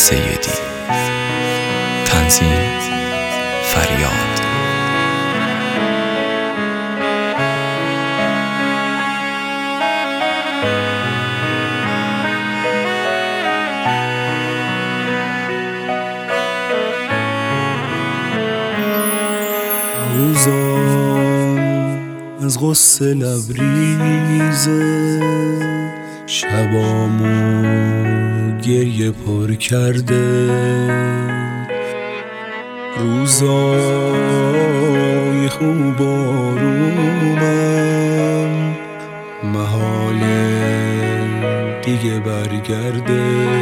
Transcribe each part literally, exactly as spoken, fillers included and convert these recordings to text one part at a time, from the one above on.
سیدی. تنظیم فریاد. روزام از غصه لبریزه، شبامو گریه پر کرده، روزای خوب آرومم محاله دیگه برگرده.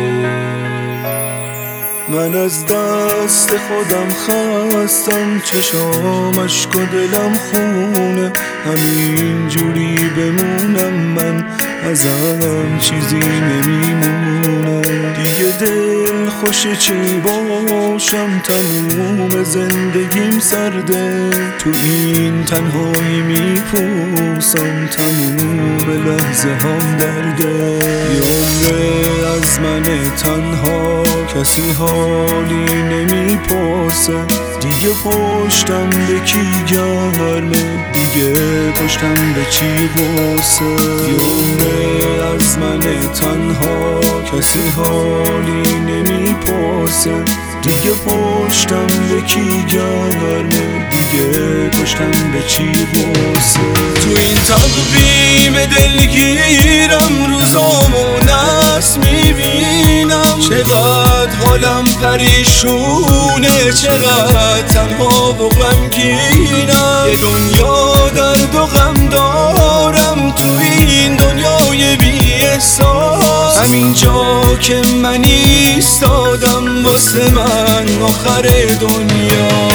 من از دست خودم خستم، چشام اشک و دلم خونه، همین جوری بمونم من ازم چیزی نمیمونه. دیگه دل خوش چی باشم، تموم زندگیم سرده، تو این تنهایی میپوسم، تموم لحظه هم درده. یاره از من تنها کسی حالی نمیپرسه، دیگه پشتم به کی گرمه، دیگه پشتم به چی بوسه. یاره از من تنها کسی حالی نمیپرسه، دیگه پشتم به کی گرمه، دیگه پشتم به چی بوسه. تو این تقویم دلگیرم روزامو نس میبینم، چقدر حالم پریشونه، چقدر تنها و غمگینم. یه دنیا درد و غم دارم تو این دنیای بی احساس، همینجا که من ایستادم واسه من آخر دنیا.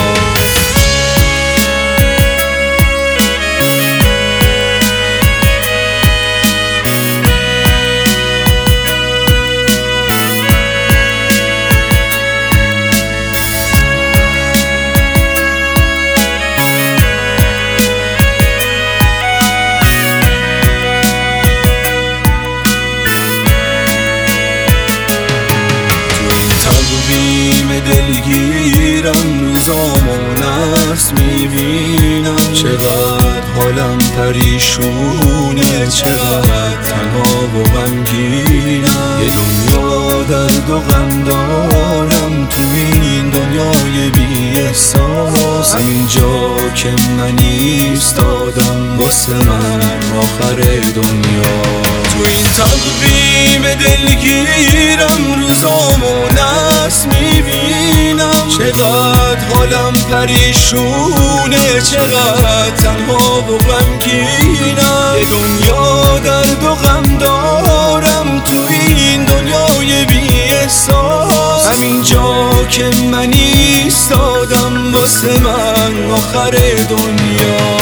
دلگیرم روزامو نس میبینم، چقدر حالم پریشونه، چقدر تنها و غمگینم. یه دنیا درد و غم دارم تو این دنیای بی احساس، همینجا که من ایستادم واسه من آخر دنیا. تو این تقویم دلگیرم روزامو نس میبینم، چقدر حالم پریشونه، چقدر تنها و غمگینم. یه دنیا درد و غم دارم تو این دنیای بی احساس، همینجا که من ایستادم واسه من آخر دنیا.